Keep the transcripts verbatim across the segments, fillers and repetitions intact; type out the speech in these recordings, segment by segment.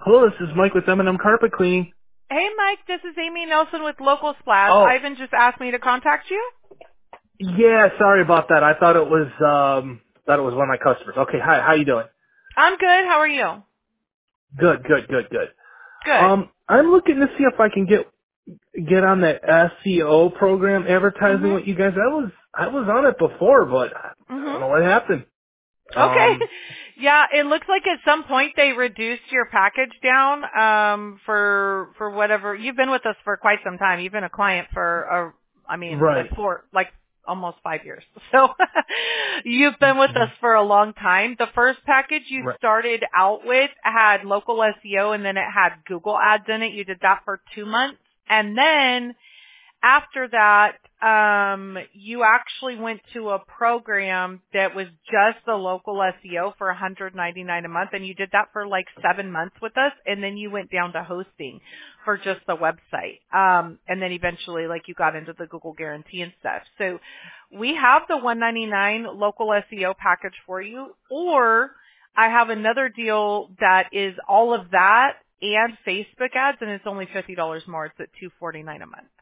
Hello, this is Mike with M and M Carpet Cleaning. Hey, Mike, this is Amy Nelson with Local Splash. Oh, Ivan just asked me to contact you. yeah, sorry about that. I thought it was um thought it was one of my customers. Okay, hi, how you doing? I'm good. How are you? Good, good, good, good. Good. Um, I'm looking to see if I can get get on that S E O program advertising Mhm. with you guys. I was I was on it before, but I don't Mhm. know what happened. Okay. Um, Yeah, it looks like at some point they reduced your package down um for for whatever. You've been with us for quite some time. You've been a client for a I mean, like right, four like almost five years. So you've been with us for a long time. The first package you right. started out with had local S E O and then it had Google ads in it. You did that for two months. And then after that, um, you actually went to a program that was just the local S E O for one hundred ninety-nine dollars a month, and you did that for like seven months with us, and then you went down to hosting for just the website. Um, and then eventually, like, you got into the Google Guarantee and stuff. So we have the one hundred ninety-nine dollars local S E O package for you, or I have another deal that is all of that and Facebook ads, and it's only fifty dollars more. It's at two hundred forty-nine dollars a month.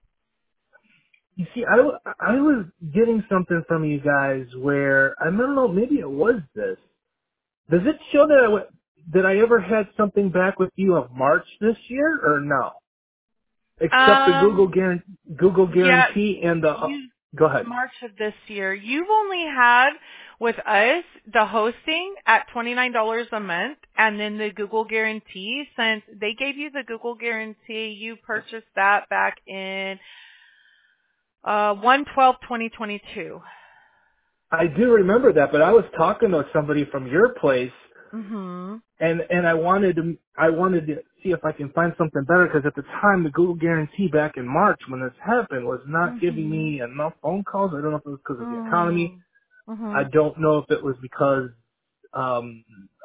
You see, I, w- I was getting something from you guys where I don't know, maybe it was this. Does it show that I w- that I ever had something back with you of March this year, or no? Except the Google Um, guarantee, Google yeah, guarantee and the. Uh, you go ahead. March of this year. You've only had with us the hosting at twenty-nine dollars a month and then the Google guarantee. Since they gave you the Google guarantee, you purchased that back in uh one twelve twenty twenty-two. I do remember that, but I was talking to somebody from your place, Mhm. and and I wanted to I wanted to see if I can find something better because at the time the Google guarantee back in March when this happened was not giving Mhm. me enough phone calls. I don't know if it was because of the economy. Mhm. I Mhm. don't know if it was because um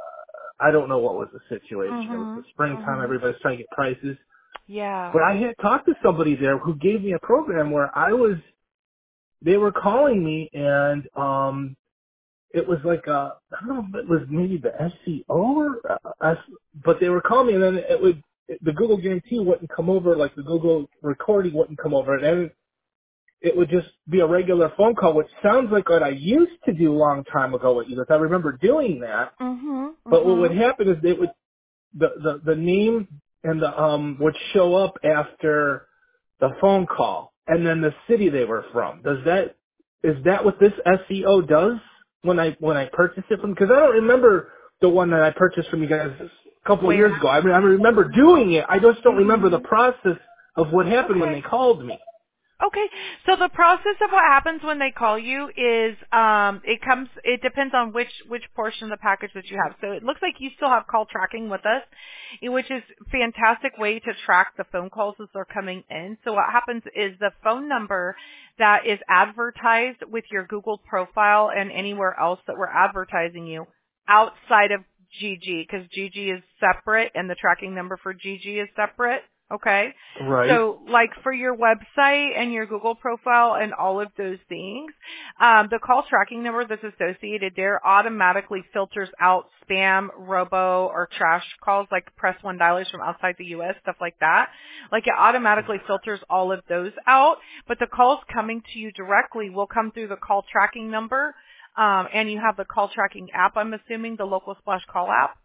I don't know what was the situation. It was the Mhm. springtime. Mhm. Everybody's trying to get prices. Yeah. But I had talked to somebody there who gave me a program where I was, they were calling me and, um, it was like, uh, I don't know if it was maybe the S C O or, uh, S, but they were calling me and then it would, the Google guarantee wouldn't come over, like the Google recording wouldn't come over and then it would just be a regular phone call, which sounds like what I used to do a long time ago with you, because I remember doing that. Mhm. But what would Mhm. happen is they would, the, the, the name and the, um, would show up after the phone call and then the city they were from. Does that is that what this S E O does when I when I purchased it from? Because I don't remember the one that I purchased from you guys a couple of years Where? ago. I, re- I remember doing it. I just don't remember the Mhm. process of what happened when Okay. they called me. Okay, so the process of what happens when they call you is um, it comes. It depends on which which portion of the package that you have. So it looks like you still have call tracking with us, eh, which is a fantastic way to track the phone calls as they're coming in. So what happens is the phone number that is advertised with your Google profile and anywhere else that we're advertising you outside of G G, because G G is separate and the tracking number for G G is separate. Okay. Right. So like for your website and your Google profile and all of those things, um, the call tracking number that's associated there automatically filters out spam, robo, or trash calls like press one dialers from outside the U S, stuff like that. Like it automatically filters all of those out, but the calls coming to you directly will come through the call tracking number, um, and you have the call tracking app, I'm assuming, the Local Splash Call app.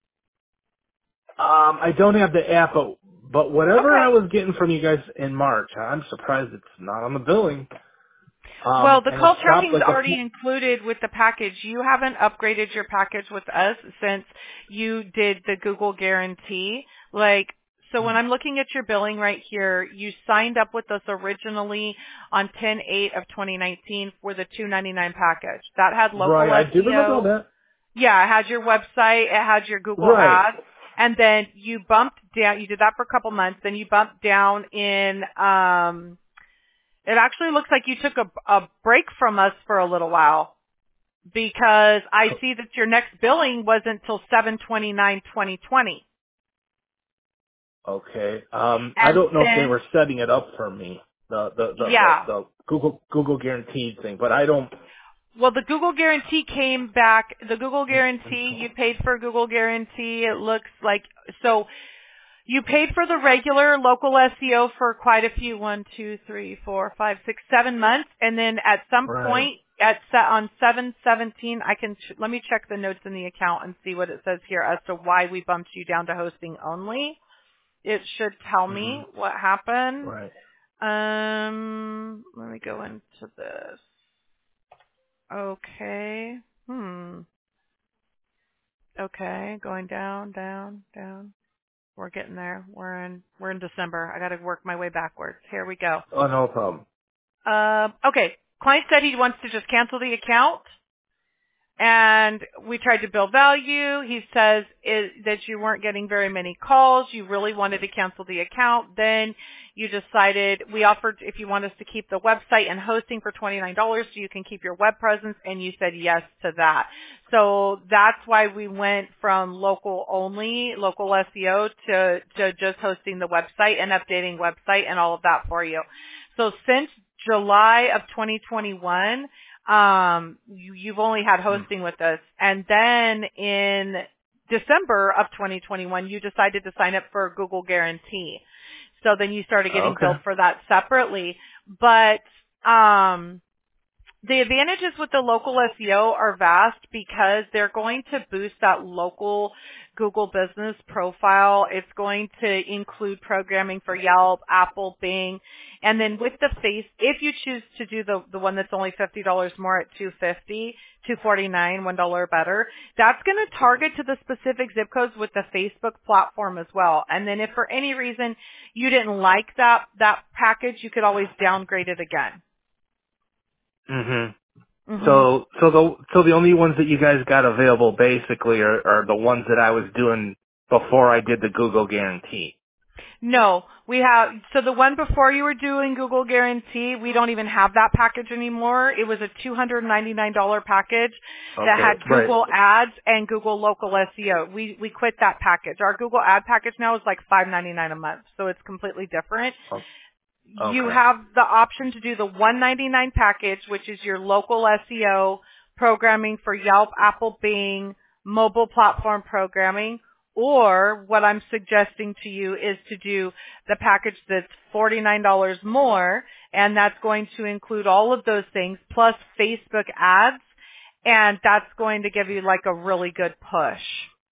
Um, I don't have the app, but, but whatever Okay. I was getting from you guys in March, I'm surprised it's not on the billing. Well, Um, the and it call stopped tracking is like a few. already included with the package. You haven't upgraded your package with us since you did the Google guarantee. Like, so when I'm looking at your billing right here, you signed up with us originally on ten eight of twenty nineteen for the two ninety-nine package. That had Right. local I do remember all S E O. that. Yeah, it had your website, it had your Google Right. ads, and then you bumped down, you did that for a couple months, then you bumped down in, um, it actually looks like you took a, a break from us for a little while because I see that your next billing wasn't until seven twenty-nine twenty twenty. Okay. Um, I And don't know if they then, were setting it up for me, the the the the, yeah. the Google Google guaranteed thing, but I don't. Well, the Google Guarantee came back. The Google Guarantee, you paid for Google Guarantee. It looks like, so you paid for the regular local S E O for quite a few, one, two, three, four, five, six, seven months. And then at some Right. point, at se- on seven seventeen, I can, ch- let me check the notes in the account and see what it says here as to why we bumped you down to hosting only. It should tell hmm me what happened. Right. Um, let me go into this. Okay. Hmm. Okay. Going down, down, down. We're getting there. We're in, we're in December. I got to work my way backwards. Here we go. Oh, no problem. Um, okay. Client said he wants to just cancel the account. And we tried to build value. He says it, that you weren't getting very many calls. You really wanted to cancel the account. Then you decided we offered if you want us to keep the website and hosting for twenty-nine dollars so you can keep your web presence, and you said yes to that. So that's why we went from local only, local S E O to, to just hosting the website and updating website and all of that for you. So since July of twenty twenty-one, um, you, you've only had hosting with us. And then in December of twenty twenty-one, you decided to sign up for Google Guarantee. So then you started getting Okay. billed for that separately. But, um, the advantages with the local S E O are vast because they're going to boost that local Google business profile. It's going to include programming for Yelp, Apple, Bing. And then with the face, if you choose to do the, the one that's only fifty dollars more at two fifty, two forty-nine, one dollar better, that's going to target to the specific zip codes with the Facebook platform as well. And then if for any reason you didn't like that, that package, you could always downgrade it again. hmm Mm-hmm. So, so the so the only ones that you guys got available basically are, are the ones that I was doing before I did the Google Guarantee. No, we have, so the one before you were doing Google Guarantee, we don't even have that package anymore. It was a two hundred ninety-nine dollars package that Okay. had Right. Google Ads and Google Local S E O. We, we quit that package. Our Google Ad package now is like five ninety-nine a month, so it's completely different. Oh, You okay. have the option to do the one ninety-nine package, which is your local S E O programming for Yelp, Apple, Bing, mobile platform programming. Or what I'm suggesting to you is to do the package that's forty-nine dollars more, and that's going to include all of those things plus Facebook ads, and that's going to give you like a really good push.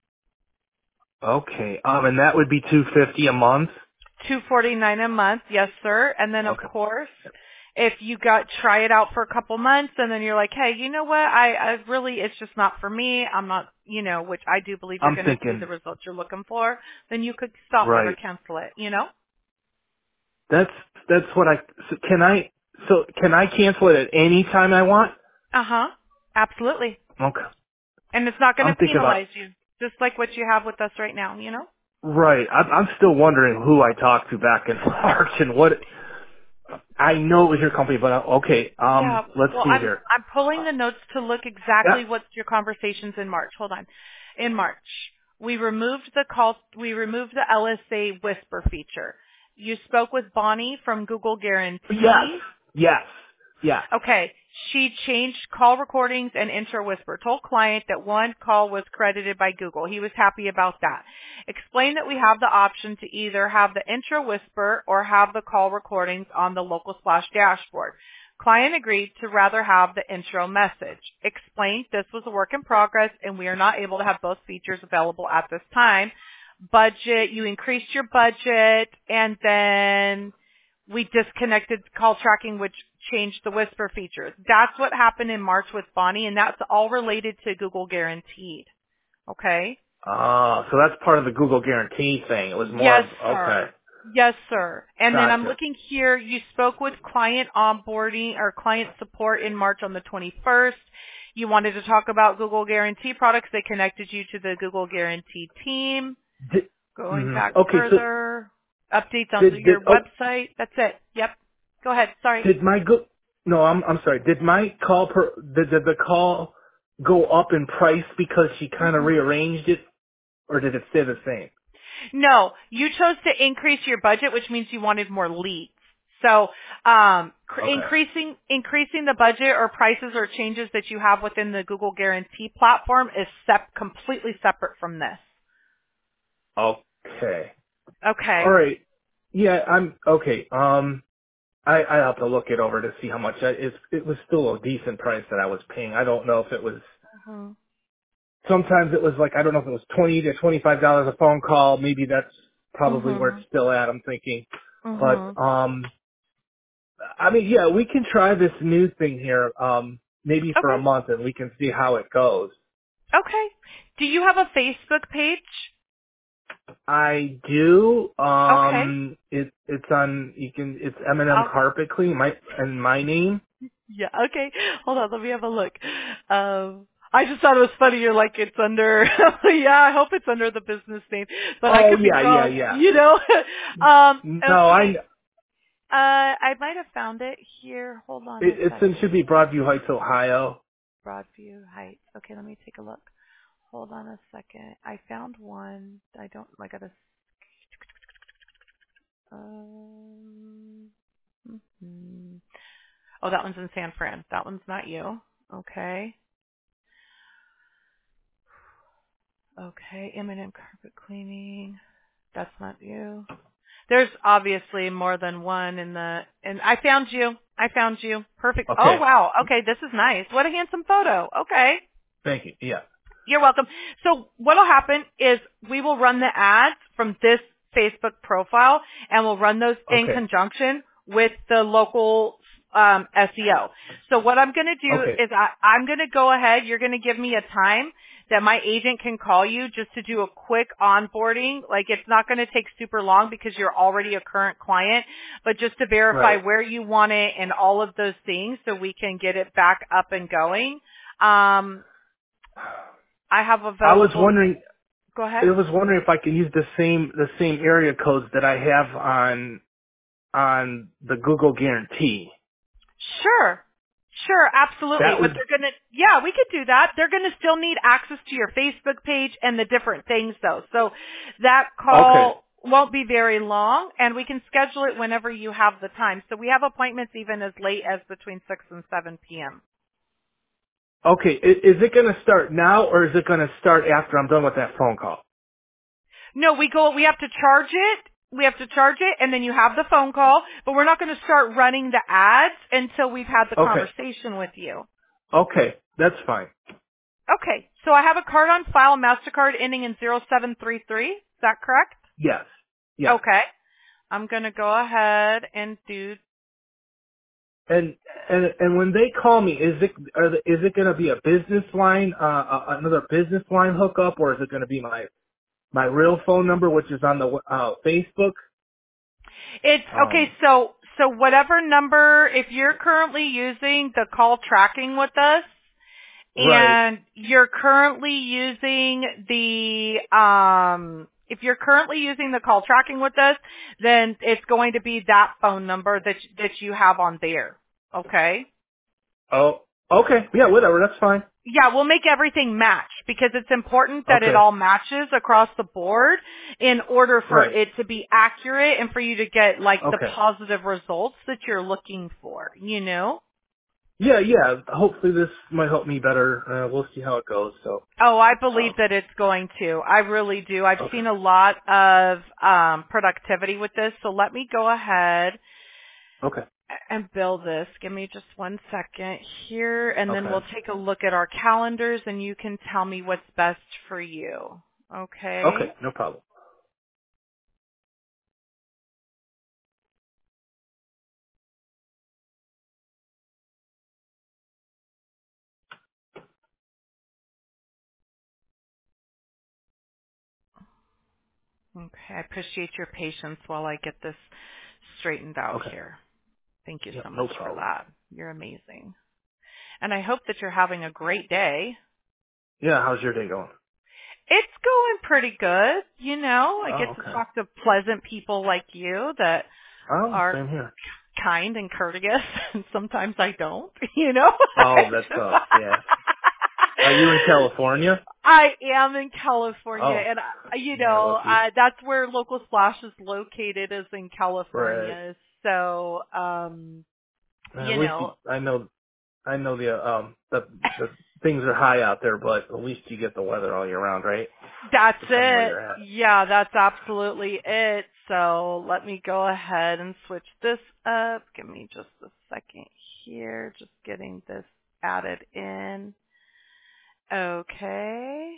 Okay. Um, and that would be two fifty a month. two forty-nine a month, yes sir. And then of Okay. course, if you got try it out for a couple months and then you're like, hey, you know what? I, I really, it's just not for me. I'm not, you know, which I do believe you're I'm going to see the thinking. results you're looking for. Then you could stop it or Right. cancel it. You know? That's that's what I. So can I? So can I cancel it at any time I want? Uh huh. Absolutely. Okay. And it's not going I'm to thinking about. penalize you, just like what you have with us right now. You know? Right. I'm, I'm still wondering who I talked to back in March and what. I know it was your company, but uh, okay. Yeah. Um, let's Well, see I'm here. I'm pulling Uh, the notes to look exactly yeah. what's your conversations in March. Hold on. In March, we removed the call. We removed the L S A Whisper feature. You spoke with Bonnie from Google Yes. Guarantee. Yes. Yes. Okay. She changed call recordings and intro whisper. Told client that one call was credited by Google. He was happy about that. Explained that we have the option to either have the intro whisper or have the call recordings on the Local Splash dashboard. Client agreed to rather have the intro message. Explained this was a work in progress and we are not able to have both features available at this time. Budget, you increased your budget and then we disconnected call tracking, which changed the whisper features. That's what happened in March with Bonnie, and that's all related to Google Guaranteed. Okay? Ah, so that's part of the Google Guarantee thing. It was more Yes, of okay. sir. Yes, sir. And then I'm Gotcha. looking here, you spoke with client onboarding or client support in March on the twenty-first. You wanted to talk about Google Guarantee products. They connected you to the Google Guarantee team. Did, Going mhm. back Okay. So further, updates on did did your oh website. That's it. Yep. Go ahead. Sorry. did my go? No, I'm I'm sorry. Did my call per did, did the call go up in price because she kind of Mm-mm. rearranged it, or did it stay the same? No, you chose to increase your budget, which means you wanted more leads. So, um, cr- Okay. increasing increasing the budget or prices or changes that you have within the Google Guarantee platform is sep- completely separate from this. Okay. All Okay. right. Yeah, I'm okay. Um, I I have to look it over to see how much I, it's. It was still a decent price that I was paying. I don't know if it was. Mhm. Sometimes it was like I don't know if it was twenty to twenty five dollars a phone call. Maybe that's probably where it's Mhm. still at. I'm thinking, but Mhm. um, I mean, yeah, we can try this new thing here. Um, maybe for a Okay. month, and we can see how it goes. Okay. Do you have a Facebook page? I do. Okay. Um, it it's on. You can. It's M and M I'll, Carpet Clean. My and my name. yeah. Okay. Hold on. Let me have a look. Um, I just thought it was funny. You're like it's under. Yeah. I hope it's under the business name, but I Oh could be yeah, yeah, wrong. yeah. You know. um. No, I. Okay. Uh, I might have found it here. Hold on It, a it's in should second. be Broadview Heights, Ohio. Broadview Heights. Okay. Let me take a look. Hold on a second. I found one. I don't. I gotta. Um. mhm. Oh, that one's in San Fran. That one's not you. Okay. Okay. M and M carpet cleaning. That's not you. There's obviously more than one in the, and I found you. I found you. Perfect. Oh, Okay. wow. Okay. This is nice. What a handsome photo. Okay. Thank you. Yeah. You're welcome. So what will happen is we will run the ads from this Facebook profile and we'll run those in Okay. conjunction with the local um, S E O. So what I'm going to do Okay. is I, I'm going to go ahead. You're going to give me a time that my agent can call you just to do a quick onboarding. Like it's not going to take super long because you're already a current client, but just to verify Right. where you want it and all of those things so we can get it back up and going. Um, I have I was available. wondering. Go ahead. I was wondering if I can use the same the same area codes that I have on on the Google Guarantee. Sure. Sure, absolutely. That But would. they're going to, yeah, we could do that. They're going to still need access to your Facebook page and the different things though. So that Okay. call won't be very long and we can schedule it whenever you have the time. So we have appointments even as late as between six and seven p.m. Okay. Is, is it going to start now or is it going to start after I'm done with that phone call? No, we go, we have to charge it. We have to charge it and then you have the phone call, but we're not going to start running the ads until we've had the Okay. conversation with you. Okay. That's fine. Okay, so I have a card on file, MasterCard ending in zero seven three three. Is that correct? Yes. Yeah. Okay. I'm going to go ahead and do, And and and when they call me, is it are the, is it going to be a business line, uh, uh, another business line hookup, or is it going to be my my real phone number, which is on the uh, Facebook? it's, okay, Um, so, so whatever number, if you're currently using the call tracking with us, right. and you're currently using the, um, if you're currently using the call tracking with us, then it's going to be that phone number that, that you have on there. Okay? Oh, okay. Yeah, whatever. That's fine. Yeah, we'll make everything match because it's important that it Okay. all matches across the board in order for Right. it to be accurate and for you to get like the Okay. positive results that you're looking for, you know? Yeah, yeah. Hopefully this might help me better. Uh, we'll see how it goes. So, Oh, I believe um, that it's going to. I really do. I've okay. seen a lot of um, productivity with this. So let me go ahead Okay. and build this. Give me just one second here, and then Okay. we'll take a look at our calendars, and you can tell me what's best for you. Okay? Okay. No problem. Okay. I appreciate your patience while I get this straightened out Okay. here. Thank you Yeah. so much No for problem. that. You're amazing. And I hope that you're having a great day. Yeah. How's your day going? It's going pretty good. You know, I get Oh, to okay. talk to pleasant people like you that Oh, are same here. kind and courteous, and sometimes I don't, you know. Oh, that's tough. Yeah. Are you in California? I am in California, Oh, and I, you you're know, lucky. uh, that's where Local Splash is located, is in Right. California. So, um, At you least you, know, I know, I know the um the the things are high out there, but at least you get the weather all year round, right? that's Depending where it. you're at. Yeah, that's absolutely it. So let me go ahead and switch this up. Give me just a second here. Just getting this added in. Okay.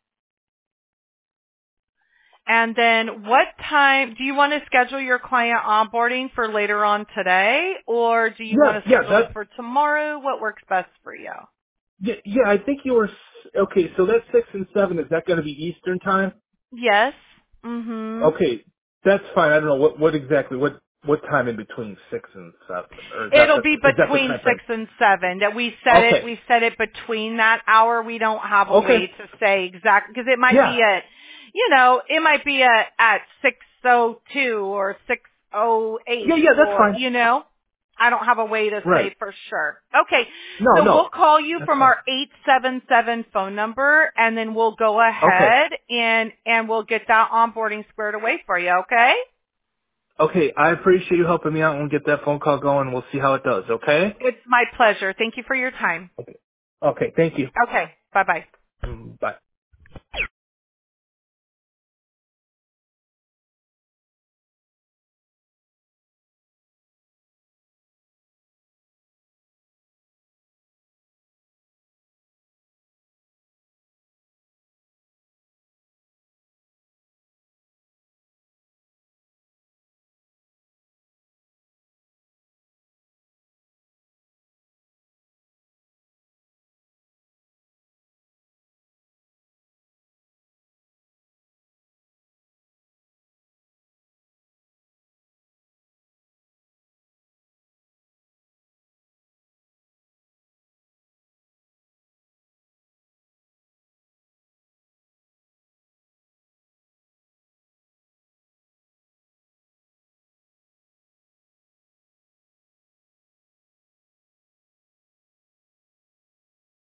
And then what time, do you want to schedule your client onboarding for later on today, or do you Yeah, want to yeah, schedule it that for tomorrow? What works best for you? yeah, yeah. I think you were s- okay. So that's six and seven. Is that going to be Eastern time? Yes. Mm-hmm. Okay, that's fine. I don't know what what exactly what what time in between six and seven, or is that It'll the be is that the between time frame? six and seven. That we set it. Okay, We set it between that hour. We don't have a way okay, to say exact because it might yeah, be at, you know, it might be at at six oh two or six oh yeah, eight yeah. That's or fine. you know, I don't have a way to Right. say for sure. Okay, No, so no, we'll call you that's from fine. our eight seven seven phone number, and then we'll go Okay. ahead and and we'll get that onboarding squared away for you. Okay. Okay, I appreciate you helping me out and get that phone call going. We'll see how it does, okay? It's my pleasure. Thank you for your time. Okay. Okay, thank you. Okay. Bye bye. Mm, bye.